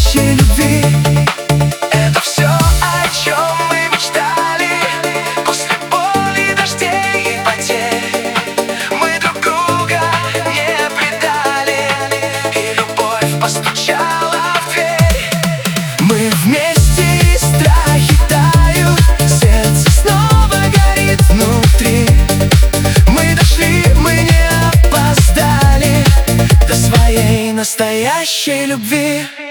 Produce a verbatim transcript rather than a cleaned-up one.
настоящей любви. Это все, о чем мы мечтали. После боли, дождей и потерь мы друг друга не предали, и любовь постучала в дверь. Мы вместе, и страхи тают, сердце снова горит внутри. Мы дошли, мы не опоздали до своей настоящей любви.